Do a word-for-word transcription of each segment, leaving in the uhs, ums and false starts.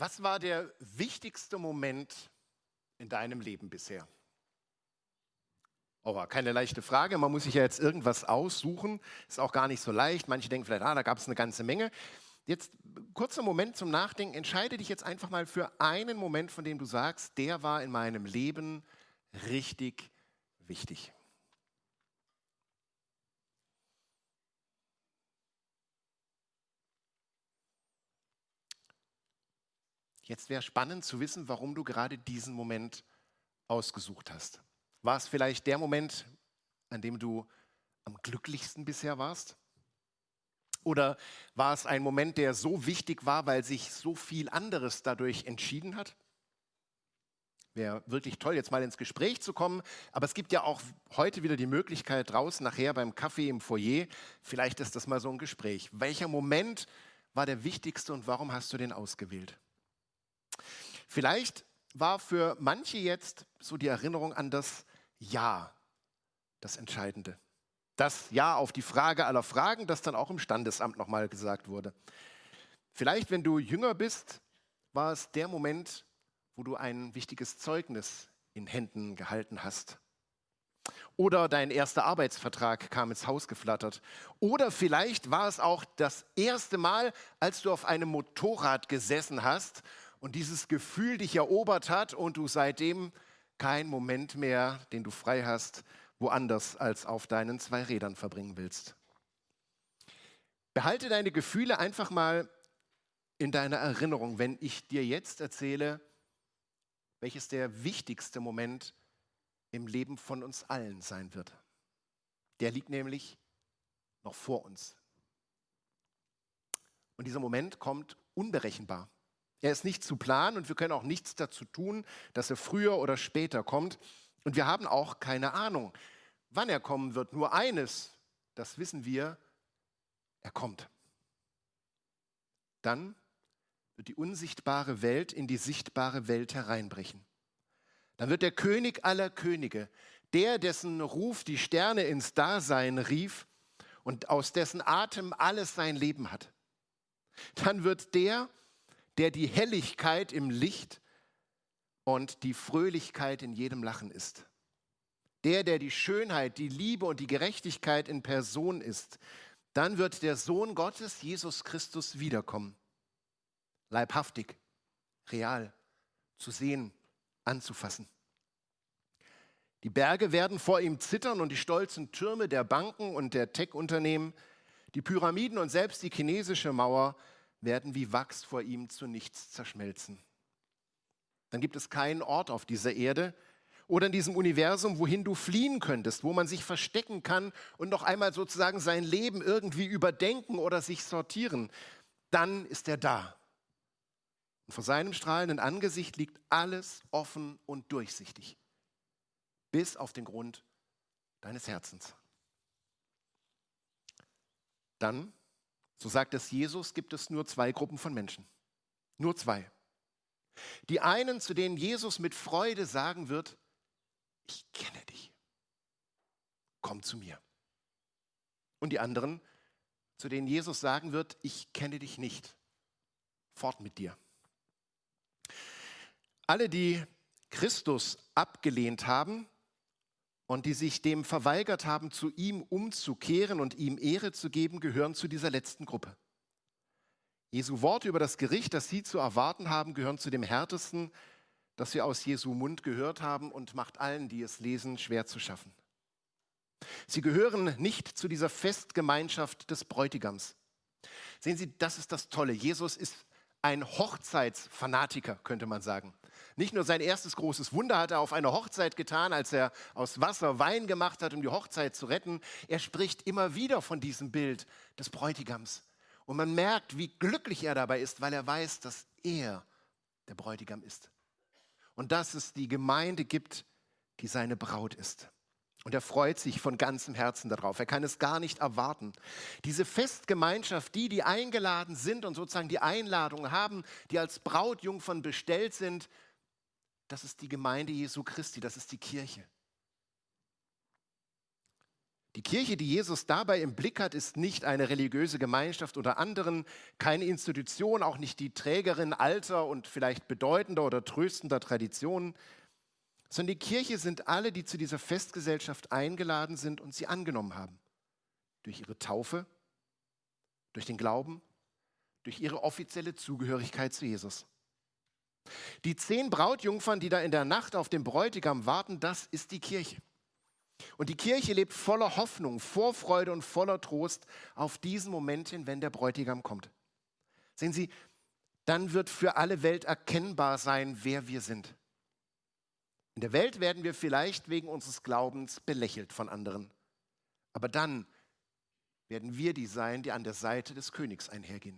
Was war der wichtigste Moment in deinem Leben bisher? Oh, keine leichte Frage. Man muss sich ja jetzt irgendwas aussuchen. Ist auch gar nicht so leicht. Manche denken vielleicht, ah, da gab es eine ganze Menge. Jetzt kurzer Moment zum Nachdenken. Entscheide dich jetzt einfach mal für einen Moment, von dem du sagst, der war in meinem Leben richtig wichtig. Jetzt wäre spannend zu wissen, warum du gerade diesen Moment ausgesucht hast. War es vielleicht der Moment, an dem du am glücklichsten bisher warst? Oder war es ein Moment, der so wichtig war, weil sich so viel anderes dadurch entschieden hat? Wäre wirklich toll, jetzt mal ins Gespräch zu kommen. Aber es gibt ja auch heute wieder die Möglichkeit draußen nachher beim Kaffee im Foyer. Vielleicht ist das mal so ein Gespräch. Welcher Moment war der wichtigste und warum hast du den ausgewählt? Vielleicht war für manche jetzt so die Erinnerung an das Ja das Entscheidende. Das Ja auf die Frage aller Fragen, das dann auch im Standesamt nochmal gesagt wurde. Vielleicht, wenn du jünger bist, war es der Moment, wo du ein wichtiges Zeugnis in Händen gehalten hast. Oder dein erster Arbeitsvertrag kam ins Haus geflattert. Oder vielleicht war es auch das erste Mal, als du auf einem Motorrad gesessen hast und dieses Gefühl dich erobert hat und du seitdem keinen Moment mehr, den du frei hast, woanders als auf deinen zwei Rädern verbringen willst. Behalte deine Gefühle einfach mal in deiner Erinnerung, wenn ich dir jetzt erzähle, welches der wichtigste Moment im Leben von uns allen sein wird. Der liegt nämlich noch vor uns. Und dieser Moment kommt unberechenbar. Er ist nicht zu planen und wir können auch nichts dazu tun, dass er früher oder später kommt. Und wir haben auch keine Ahnung, wann er kommen wird. Nur eines, das wissen wir, er kommt. Dann wird die unsichtbare Welt in die sichtbare Welt hereinbrechen. Dann wird der König aller Könige, der, dessen Ruf die Sterne ins Dasein rief und aus dessen Atem alles sein Leben hat. Dann wird der, der die Helligkeit im Licht und die Fröhlichkeit in jedem Lachen ist. Der, der die Schönheit, die Liebe und die Gerechtigkeit in Person ist. Dann wird der Sohn Gottes, Jesus Christus, wiederkommen. Leibhaftig, real, zu sehen, anzufassen. Die Berge werden vor ihm zittern und die stolzen Türme der Banken und der Tech-Unternehmen, die Pyramiden und selbst die chinesische Mauer werden wie Wachs vor ihm zu nichts zerschmelzen. Dann gibt es keinen Ort auf dieser Erde oder in diesem Universum, wohin du fliehen könntest, wo man sich verstecken kann und noch einmal sozusagen sein Leben irgendwie überdenken oder sich sortieren. Dann ist er da. Und vor seinem strahlenden Angesicht liegt alles offen und durchsichtig, bis auf den Grund deines Herzens. Dann, so sagt es Jesus, gibt es nur zwei Gruppen von Menschen. Nur zwei. Die einen, zu denen Jesus mit Freude sagen wird, ich kenne dich, komm zu mir. Und die anderen, zu denen Jesus sagen wird, ich kenne dich nicht, fort mit dir. Alle, die Christus abgelehnt haben und die sich dem verweigert haben, zu ihm umzukehren und ihm Ehre zu geben, gehören zu dieser letzten Gruppe. Jesu Worte über das Gericht, das sie zu erwarten haben, gehören zu dem härtesten, das wir aus Jesu Mund gehört haben und macht allen, die es lesen, schwer zu schaffen. Sie gehören nicht zu dieser Festgemeinschaft des Bräutigams. Sehen Sie, das ist das Tolle. Jesus ist ein Hochzeitsfanatiker, könnte man sagen. Nicht nur sein erstes großes Wunder hat er auf einer Hochzeit getan, als er aus Wasser Wein gemacht hat, um die Hochzeit zu retten. Er spricht immer wieder von diesem Bild des Bräutigams. Und man merkt, wie glücklich er dabei ist, weil er weiß, dass er der Bräutigam ist. Und dass es die Gemeinde gibt, die seine Braut ist. Und er freut sich von ganzem Herzen darauf. Er kann es gar nicht erwarten. Diese Festgemeinschaft, die, die eingeladen sind und sozusagen die Einladung haben, die als Brautjungfern bestellt sind, das ist die Gemeinde Jesu Christi, das ist die Kirche. Die Kirche, die Jesus dabei im Blick hat, ist nicht eine religiöse Gemeinschaft unter anderen, keine Institution, auch nicht die Trägerin alter und vielleicht bedeutender oder tröstender Traditionen, sondern die Kirche sind alle, die zu dieser Festgesellschaft eingeladen sind und sie angenommen haben. Durch ihre Taufe, durch den Glauben, durch ihre offizielle Zugehörigkeit zu Jesus. Die zehn Brautjungfern, die da in der Nacht auf den Bräutigam warten, das ist die Kirche. Und die Kirche lebt voller Hoffnung, Vorfreude und voller Trost auf diesen Moment hin, wenn der Bräutigam kommt. Sehen Sie, dann wird für alle Welt erkennbar sein, wer wir sind. In der Welt werden wir vielleicht wegen unseres Glaubens belächelt von anderen. Aber dann werden wir die sein, die an der Seite des Königs einhergehen.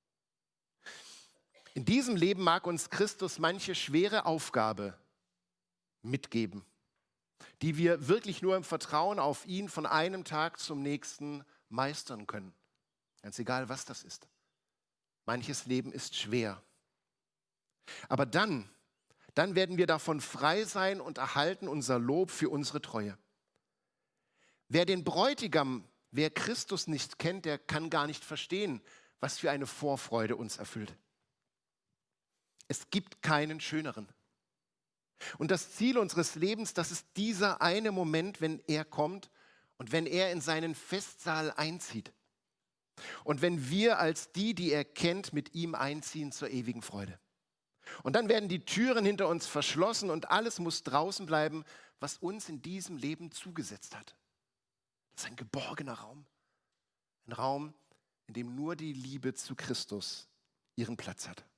In diesem Leben mag uns Christus manche schwere Aufgabe mitgeben, die wir wirklich nur im Vertrauen auf ihn von einem Tag zum nächsten meistern können. Ganz egal, was das ist. Manches Leben ist schwer. Aber dann, dann werden wir davon frei sein und erhalten unser Lob für unsere Treue. Wer den Bräutigam, wer Christus nicht kennt, der kann gar nicht verstehen, was für eine Vorfreude uns erfüllt. Es gibt keinen schöneren. Und das Ziel unseres Lebens, das ist dieser eine Moment, wenn er kommt und wenn er in seinen Festsaal einzieht. Und wenn wir als die, die er kennt, mit ihm einziehen zur ewigen Freude. Und dann werden die Türen hinter uns verschlossen und alles muss draußen bleiben, was uns in diesem Leben zugesetzt hat. Das ist ein geborgener Raum. Ein Raum, in dem nur die Liebe zu Christus ihren Platz hat.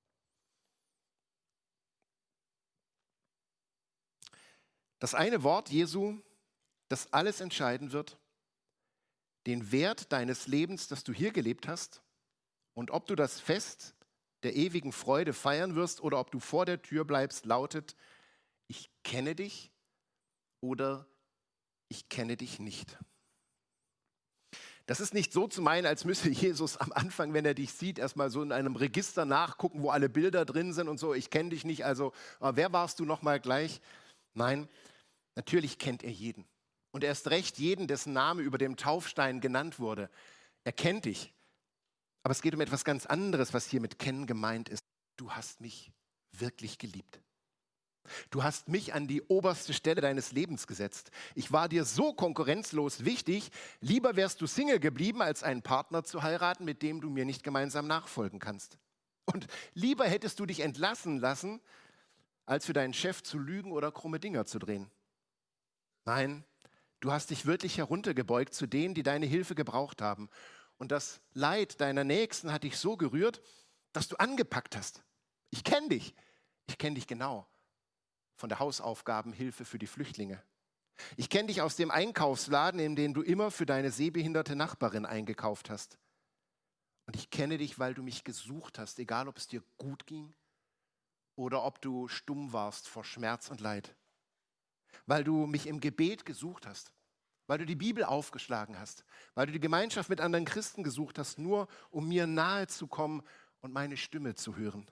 Das eine Wort Jesu, das alles entscheiden wird, den Wert deines Lebens, das du hier gelebt hast und ob du das Fest der ewigen Freude feiern wirst oder ob du vor der Tür bleibst, lautet, ich kenne dich oder ich kenne dich nicht. Das ist nicht so zu meinen, als müsse Jesus am Anfang, wenn er dich sieht, erstmal so in einem Register nachgucken, wo alle Bilder drin sind und so, ich kenne dich nicht, also wer warst du nochmal gleich? Nein, natürlich kennt er jeden. Und erst recht jeden, dessen Name über dem Taufstein genannt wurde. Er kennt dich. Aber es geht um etwas ganz anderes, was hier mit kennen gemeint ist. Du hast mich wirklich geliebt. Du hast mich an die oberste Stelle deines Lebens gesetzt. Ich war dir so konkurrenzlos wichtig, lieber wärst du Single geblieben, als einen Partner zu heiraten, mit dem du mir nicht gemeinsam nachfolgen kannst. Und lieber hättest du dich entlassen lassen, als für deinen Chef zu lügen oder krumme Dinger zu drehen. Nein, du hast dich wirklich heruntergebeugt zu denen, die deine Hilfe gebraucht haben. Und das Leid deiner Nächsten hat dich so gerührt, dass du angepackt hast. Ich kenne dich. Ich kenne dich genau. Von der Hausaufgabenhilfe für die Flüchtlinge. Ich kenne dich aus dem Einkaufsladen, in dem du immer für deine sehbehinderte Nachbarin eingekauft hast. Und ich kenne dich, weil du mich gesucht hast, egal ob es dir gut ging oder ob du stumm warst vor Schmerz und Leid. Weil du mich im Gebet gesucht hast, weil du die Bibel aufgeschlagen hast, weil du die Gemeinschaft mit anderen Christen gesucht hast, nur um mir nahe zu kommen und meine Stimme zu hören.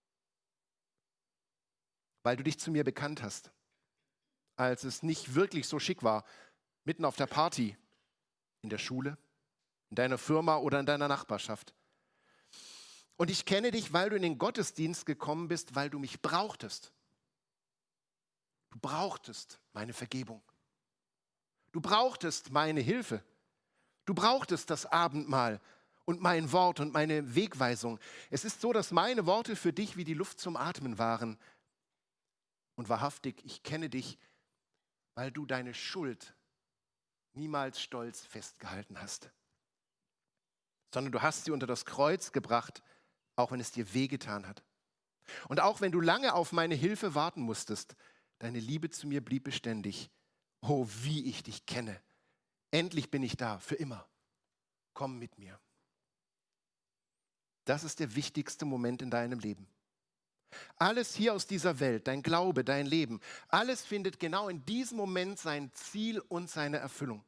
Weil du dich zu mir bekannt hast, als es nicht wirklich so schick war, mitten auf der Party, in der Schule, in deiner Firma oder in deiner Nachbarschaft. Und ich kenne dich, weil du in den Gottesdienst gekommen bist, weil du mich brauchtest. Du brauchtest meine Vergebung. Du brauchtest meine Hilfe. Du brauchtest das Abendmahl und mein Wort und meine Wegweisung. Es ist so, dass meine Worte für dich wie die Luft zum Atmen waren. Und wahrhaftig, ich kenne dich, weil du deine Schuld niemals stolz festgehalten hast, sondern du hast sie unter das Kreuz gebracht, auch wenn es dir wehgetan hat. Und auch wenn du lange auf meine Hilfe warten musstest, deine Liebe zu mir blieb beständig. Oh, wie ich dich kenne. Endlich bin ich da, für immer. Komm mit mir. Das ist der wichtigste Moment in deinem Leben. Alles hier aus dieser Welt, dein Glaube, dein Leben, alles findet genau in diesem Moment sein Ziel und seine Erfüllung.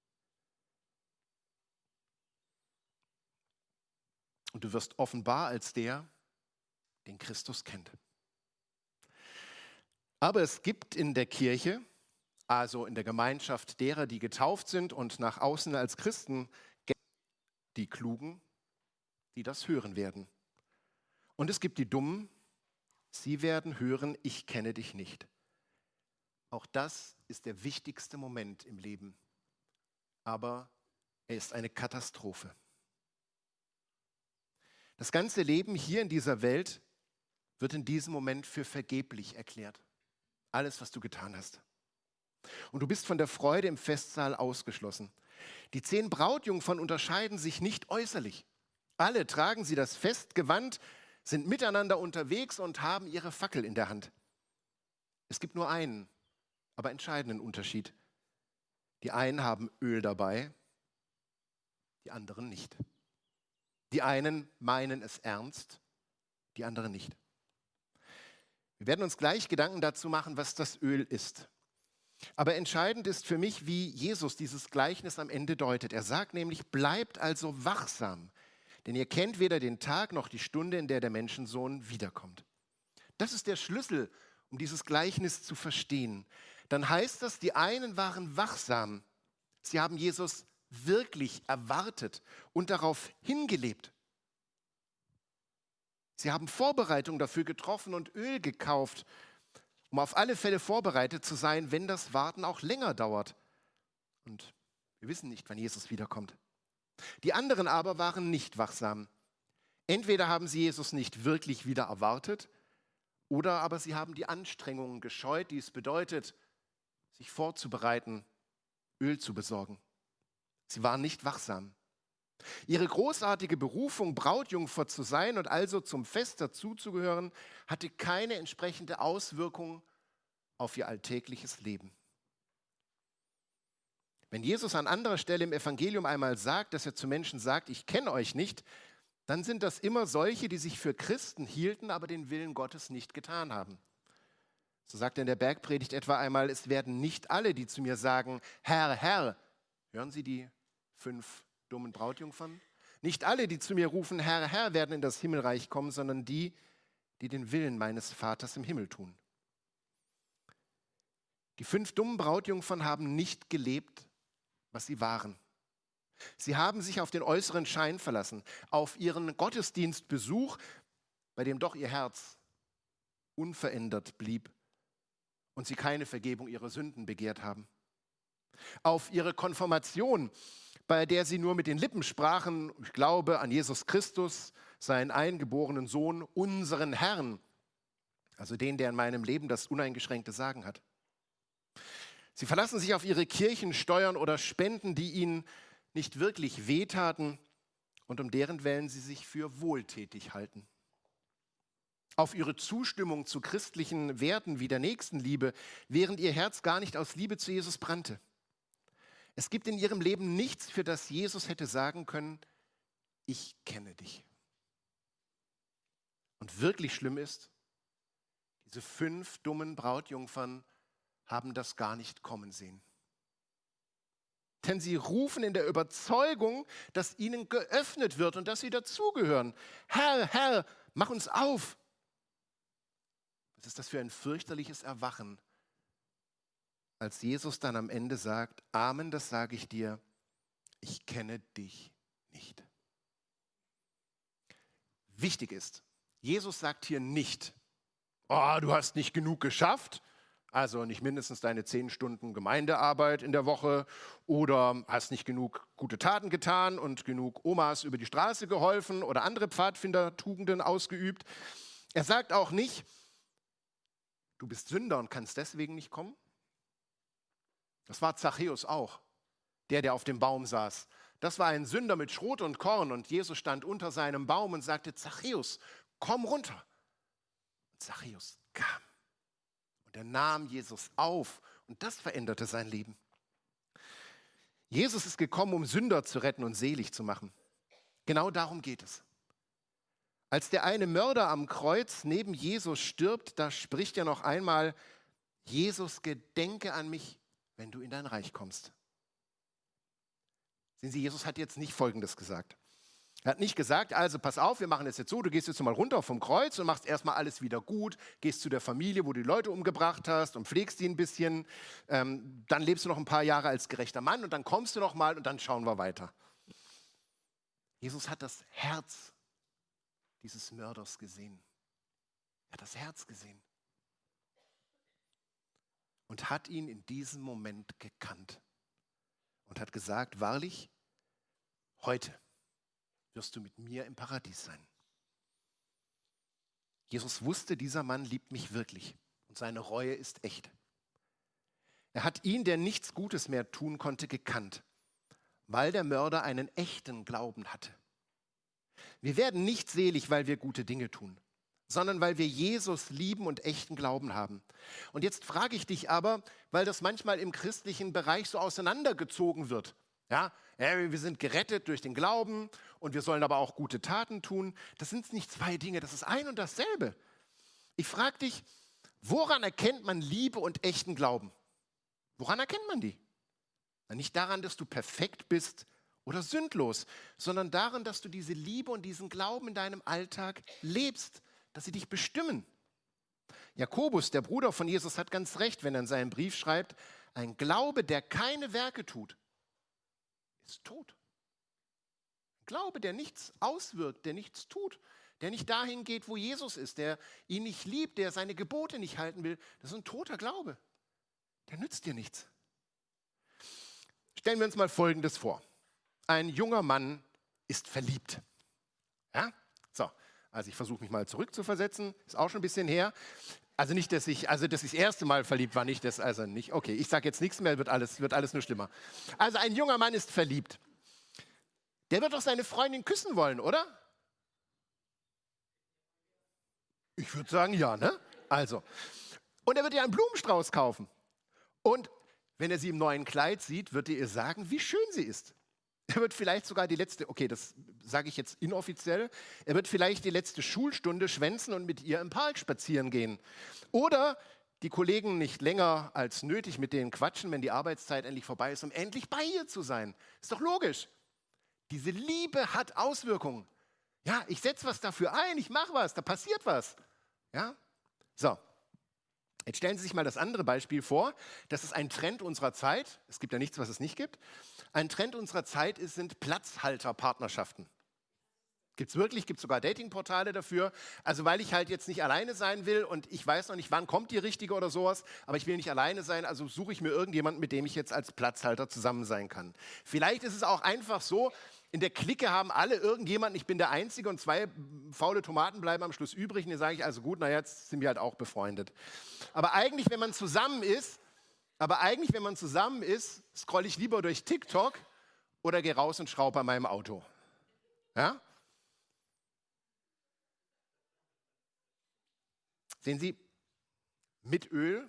Und du wirst offenbar als der, den Christus kennt. Aber es gibt in der Kirche also in der Gemeinschaft derer, die getauft sind und nach außen als Christen gelten, die Klugen, die das hören werden. Und es gibt die Dummen, sie werden hören, ich kenne dich nicht. Auch das ist der wichtigste Moment im Leben, aber er ist eine Katastrophe. Das ganze Leben hier in dieser Welt wird in diesem Moment für vergeblich erklärt. Alles, was du getan hast. Und du bist von der Freude im Festsaal ausgeschlossen. Die zehn Brautjungfern unterscheiden sich nicht äußerlich. Alle tragen sie das Festgewand, sind miteinander unterwegs und haben ihre Fackel in der Hand. Es gibt nur einen, aber entscheidenden Unterschied. Die einen haben Öl dabei, die anderen nicht. Die einen meinen es ernst, die anderen nicht. Wir werden uns gleich Gedanken dazu machen, was das Öl ist. Aber entscheidend ist für mich, wie Jesus dieses Gleichnis am Ende deutet. Er sagt nämlich, bleibt also wachsam, denn ihr kennt weder den Tag noch die Stunde, in der der Menschensohn wiederkommt. Das ist der Schlüssel, um dieses Gleichnis zu verstehen. Dann heißt das, die einen waren wachsam. Sie haben Jesus wirklich erwartet und darauf hingelebt. Sie haben Vorbereitungen dafür getroffen und Öl gekauft, um auf alle Fälle vorbereitet zu sein, wenn das Warten auch länger dauert. Und wir wissen nicht, wann Jesus wiederkommt. Die anderen aber waren nicht wachsam. Entweder haben sie Jesus nicht wirklich wieder erwartet, oder aber sie haben die Anstrengungen gescheut, die es bedeutet, sich vorzubereiten, Öl zu besorgen. Sie waren nicht wachsam. Ihre großartige Berufung, Brautjungfer zu sein und also zum Fest dazuzugehören, hatte keine entsprechende Auswirkung auf ihr alltägliches Leben. Wenn Jesus an anderer Stelle im Evangelium einmal sagt, dass er zu Menschen sagt, ich kenne euch nicht, dann sind das immer solche, die sich für Christen hielten, aber den Willen Gottes nicht getan haben. So sagt er in der Bergpredigt etwa einmal, es werden nicht alle, die zu mir sagen, Herr, Herr, hören Sie die fünf dummen Brautjungfern? Nicht alle, die zu mir rufen, Herr, Herr, werden in das Himmelreich kommen, sondern die, die den Willen meines Vaters im Himmel tun. Die fünf dummen Brautjungfern haben nicht gelebt, was sie waren. Sie haben sich auf den äußeren Schein verlassen, auf ihren Gottesdienstbesuch, bei dem doch ihr Herz unverändert blieb und sie keine Vergebung ihrer Sünden begehrt haben. Auf ihre Konfirmation, bei der sie nur mit den Lippen sprachen, ich glaube an Jesus Christus, seinen eingeborenen Sohn, unseren Herrn, also den, der in meinem Leben das uneingeschränkte Sagen hat. Sie verlassen sich auf ihre Kirchensteuern oder Spenden, die ihnen nicht wirklich wehtaten und um deren Willen sie sich für wohltätig halten. Auf ihre Zustimmung zu christlichen Werten wie der Nächstenliebe, während ihr Herz gar nicht aus Liebe zu Jesus brannte. Es gibt in ihrem Leben nichts, für das Jesus hätte sagen können, ich kenne dich. Und wirklich schlimm ist, diese fünf dummen Brautjungfern haben das gar nicht kommen sehen. Denn sie rufen in der Überzeugung, dass ihnen geöffnet wird und dass sie dazugehören. Herr, Herr, mach uns auf. Was ist das für ein fürchterliches Erwachen, als Jesus dann am Ende sagt, Amen, das sage ich dir, ich kenne dich nicht. Wichtig ist, Jesus sagt hier nicht, oh, du hast nicht genug geschafft, also nicht mindestens deine zehn Stunden Gemeindearbeit in der Woche oder hast nicht genug gute Taten getan und genug Omas über die Straße geholfen oder andere Pfadfindertugenden ausgeübt. Er sagt auch nicht, du bist Sünder und kannst deswegen nicht kommen. Das war Zachäus auch, der, der auf dem Baum saß. Das war ein Sünder mit Schrot und Korn und Jesus stand unter seinem Baum und sagte, Zachäus, komm runter. Und Zachäus kam. Und er nahm Jesus auf und das veränderte sein Leben. Jesus ist gekommen, um Sünder zu retten und selig zu machen. Genau darum geht es. Als der eine Mörder am Kreuz neben Jesus stirbt, da spricht er noch einmal, Jesus, gedenke an mich, wenn du in dein Reich kommst. Sehen Sie, Jesus hat jetzt nicht Folgendes gesagt. Er hat nicht gesagt, also pass auf, wir machen das jetzt so, du gehst jetzt mal runter vom Kreuz und machst erstmal alles wieder gut, gehst zu der Familie, wo du die Leute umgebracht hast und pflegst die ein bisschen, ähm, dann lebst du noch ein paar Jahre als gerechter Mann und dann kommst du noch mal und dann schauen wir weiter. Jesus hat das Herz dieses Mörders gesehen. Er hat das Herz gesehen und hat ihn in diesem Moment gekannt und hat gesagt, wahrlich, heute wirst du mit mir im Paradies sein. Jesus wusste, dieser Mann liebt mich wirklich und seine Reue ist echt. Er hat ihn, der nichts Gutes mehr tun konnte, gekannt, weil der Mörder einen echten Glauben hatte. Wir werden nicht selig, weil wir gute Dinge tun, sondern weil wir Jesus lieben und echten Glauben haben. Und jetzt frage ich dich aber, weil das manchmal im christlichen Bereich so auseinandergezogen wird. Ja, wir sind gerettet durch den Glauben und wir sollen aber auch gute Taten tun. Das sind nicht zwei Dinge, das ist ein und dasselbe. Ich frage dich, woran erkennt man Liebe und echten Glauben? Woran erkennt man die? Nicht daran, dass du perfekt bist oder sündlos, sondern daran, dass du diese Liebe und diesen Glauben in deinem Alltag lebst, dass sie dich bestimmen. Jakobus, der Bruder von Jesus, hat ganz recht, wenn er in seinem Brief schreibt, ein Glaube, der keine Werke tut, ist tot. Ein Glaube, der nichts auswirkt, der nichts tut, der nicht dahin geht, wo Jesus ist, der ihn nicht liebt, der seine Gebote nicht halten will, das ist ein toter Glaube. Der nützt dir nichts. Stellen wir uns mal Folgendes vor. Ein junger Mann ist verliebt. Ja? So, also ich versuche mich mal zurückzuversetzen, ist auch schon ein bisschen her. Also nicht, dass ich, also dass ich das erste Mal verliebt war, nicht das, also nicht, okay, ich sage jetzt nichts mehr, wird alles, wird alles nur schlimmer. Also ein junger Mann ist verliebt. Der wird doch seine Freundin küssen wollen, oder? Ich würde sagen, ja, ne? Also, und er wird ihr einen Blumenstrauß kaufen. Und wenn er sie im neuen Kleid sieht, wird er ihr sagen, wie schön sie ist. Er wird vielleicht sogar die letzte, okay, das sage ich jetzt inoffiziell, er wird vielleicht die letzte Schulstunde schwänzen und mit ihr im Park spazieren gehen. Oder die Kollegen nicht länger als nötig mit denen quatschen, wenn die Arbeitszeit endlich vorbei ist, um endlich bei ihr zu sein. Ist doch logisch. Diese Liebe hat Auswirkungen. Ja, ich setze was dafür ein, ich mache was, da passiert was. Ja, so. Jetzt stellen Sie sich mal das andere Beispiel vor. Das ist ein Trend unserer Zeit. Es gibt ja nichts, was es nicht gibt. Ein Trend unserer Zeit ist, sind Platzhalterpartnerschaften. Gibt es wirklich, gibt es sogar Datingportale dafür. Also weil ich halt jetzt nicht alleine sein will und ich weiß noch nicht, wann kommt die Richtige oder sowas, aber ich will nicht alleine sein, also suche ich mir irgendjemanden, mit dem ich jetzt als Platzhalter zusammen sein kann. Vielleicht ist es auch einfach so, in der Clique haben alle irgendjemanden, ich bin der Einzige und zwei faule Tomaten bleiben am Schluss übrig. Und dann sage ich, also gut, na jetzt sind wir halt auch befreundet. Aber eigentlich, wenn man zusammen ist, aber eigentlich, wenn man zusammen ist, scrolle ich lieber durch TikTok oder gehe raus und schraube an meinem Auto. Ja? Sehen Sie, mit Öl,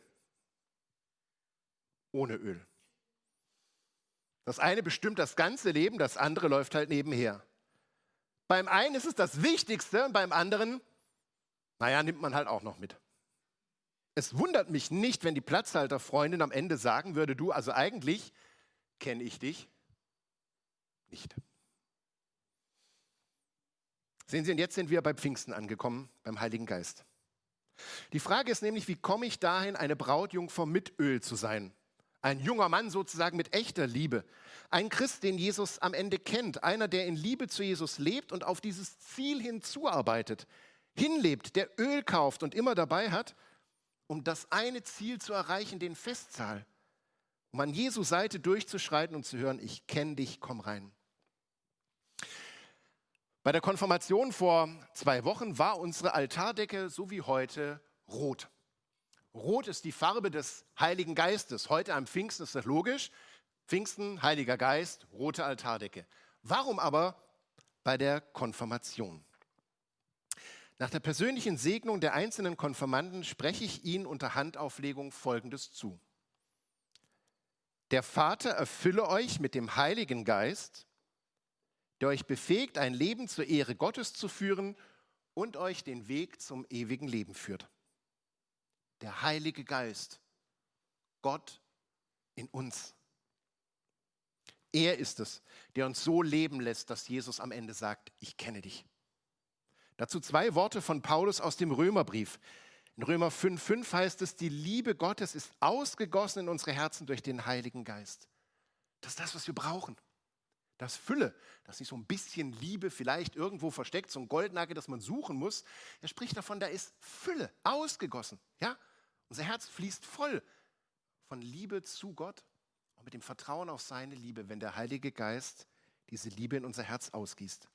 ohne Öl. Das eine bestimmt das ganze Leben, das andere läuft halt nebenher. Beim einen ist es das Wichtigste und beim anderen, naja, nimmt man halt auch noch mit. Es wundert mich nicht, wenn die Platzhalterfreundin am Ende sagen würde, du, also eigentlich kenne ich dich nicht. Sehen Sie, und jetzt sind wir bei Pfingsten angekommen, beim Heiligen Geist. Die Frage ist nämlich, wie komme ich dahin, eine Brautjungfer mit Öl zu sein? Ein junger Mann sozusagen mit echter Liebe. Ein Christ, den Jesus am Ende kennt. Einer, der in Liebe zu Jesus lebt und auf dieses Ziel hinzuarbeitet. Hinlebt, der Öl kauft und immer dabei hat, um das eine Ziel zu erreichen, den Festsaal. Um an Jesu Seite durchzuschreiten und zu hören, ich kenne dich, komm rein. Bei der Konfirmation vor zwei Wochen war unsere Altardecke so wie heute rot. Rot ist die Farbe des Heiligen Geistes. Heute am Pfingsten ist das logisch. Pfingsten, Heiliger Geist, rote Altardecke. Warum aber bei der Konfirmation? Nach der persönlichen Segnung der einzelnen Konfirmanden spreche ich Ihnen unter Handauflegung Folgendes zu. Der Vater erfülle euch mit dem Heiligen Geist, der euch befähigt, ein Leben zur Ehre Gottes zu führen und euch den Weg zum ewigen Leben führt. Der Heilige Geist, Gott in uns. Er ist es, der uns so leben lässt, dass Jesus am Ende sagt, ich kenne dich. Dazu zwei Worte von Paulus aus dem Römerbrief. In Römer fünf fünf heißt es, die Liebe Gottes ist ausgegossen in unsere Herzen durch den Heiligen Geist. Das ist das, was wir brauchen. Das Fülle, das ist nicht so ein bisschen Liebe vielleicht irgendwo versteckt, so ein Goldnagel, das man suchen muss. Er spricht davon, da ist Fülle, ausgegossen. Ja? Unser Herz fließt voll von Liebe zu Gott und mit dem Vertrauen auf seine Liebe, wenn der Heilige Geist diese Liebe in unser Herz ausgießt.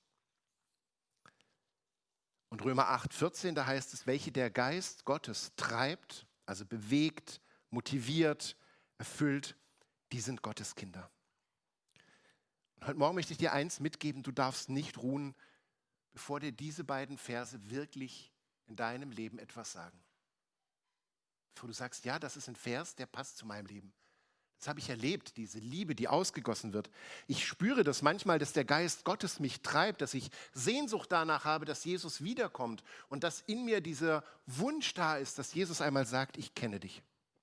Und Römer acht vierzehn, da heißt es, welche der Geist Gottes treibt, also bewegt, motiviert, erfüllt, die sind Gottes Kinder. Und heute Morgen möchte ich dir eins mitgeben, du darfst nicht ruhen, bevor dir diese beiden Verse wirklich in deinem Leben etwas sagen. Bevor du sagst, ja, das ist ein Vers, der passt zu meinem Leben. Das habe ich erlebt, diese Liebe, die ausgegossen wird. Ich spüre das manchmal, dass der Geist Gottes mich treibt, dass ich Sehnsucht danach habe, dass Jesus wiederkommt und dass in mir dieser Wunsch da ist, dass Jesus einmal sagt, ich kenne dich.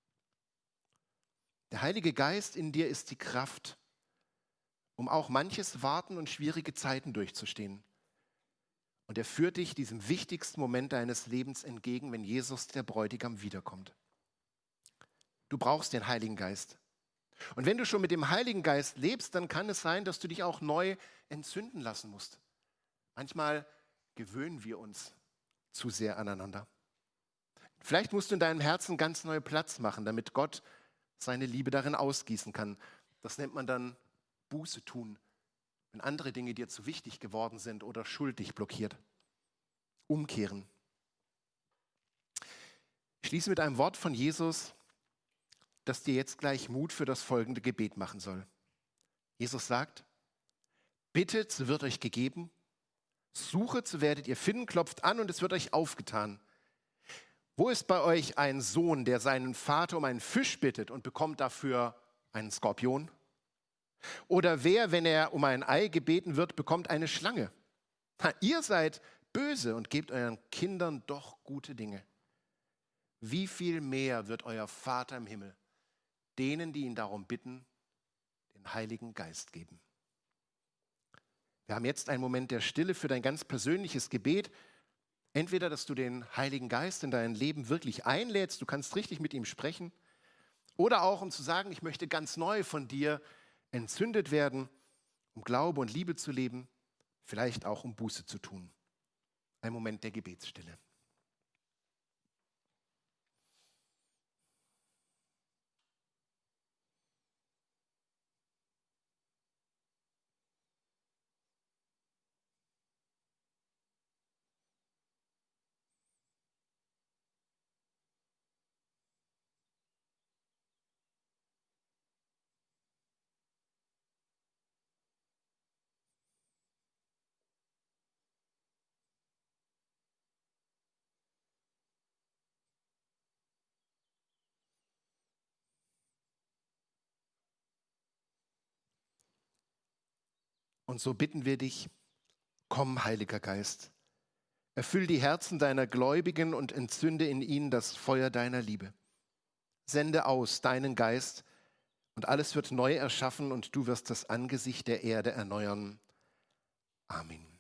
Der Heilige Geist in dir ist die Kraft, um auch manches Warten und schwierige Zeiten durchzustehen. Und er führt dich diesem wichtigsten Moment deines Lebens entgegen, wenn Jesus, der Bräutigam, wiederkommt. Du brauchst den Heiligen Geist. Und wenn du schon mit dem Heiligen Geist lebst, dann kann es sein, dass du dich auch neu entzünden lassen musst. Manchmal gewöhnen wir uns zu sehr aneinander. Vielleicht musst du in deinem Herzen ganz neu Platz machen, damit Gott seine Liebe darin ausgießen kann. Das nennt man dann Buße tun, wenn andere Dinge dir zu wichtig geworden sind oder Schuld dich blockiert. Umkehren. Ich schließe mit einem Wort von Jesus, das dir jetzt gleich Mut für das folgende Gebet machen soll. Jesus sagt, bittet, so wird euch gegeben, suchet, so werdet ihr finden, klopft an und es wird euch aufgetan. Wo ist bei euch ein Sohn, der seinen Vater um einen Fisch bittet und bekommt dafür einen Skorpion? Oder wer, wenn er um ein Ei gebeten wird, bekommt eine Schlange? Na, ihr seid böse und gebt euren Kindern doch gute Dinge. Wie viel mehr wird euer Vater im Himmel denen, die ihn darum bitten, den Heiligen Geist geben? Wir haben jetzt einen Moment der Stille für dein ganz persönliches Gebet. Entweder, dass du den Heiligen Geist in dein Leben wirklich einlädst, du kannst richtig mit ihm sprechen, oder auch, um zu sagen, ich möchte ganz neu von dir entzündet werden, um Glaube und Liebe zu leben, vielleicht auch um Buße zu tun. Ein Moment der Gebetsstille. Und so bitten wir dich, komm, Heiliger Geist, erfüll die Herzen deiner Gläubigen und entzünde in ihnen das Feuer deiner Liebe. Sende aus deinen Geist und alles wird neu erschaffen und du wirst das Angesicht der Erde erneuern. Amen.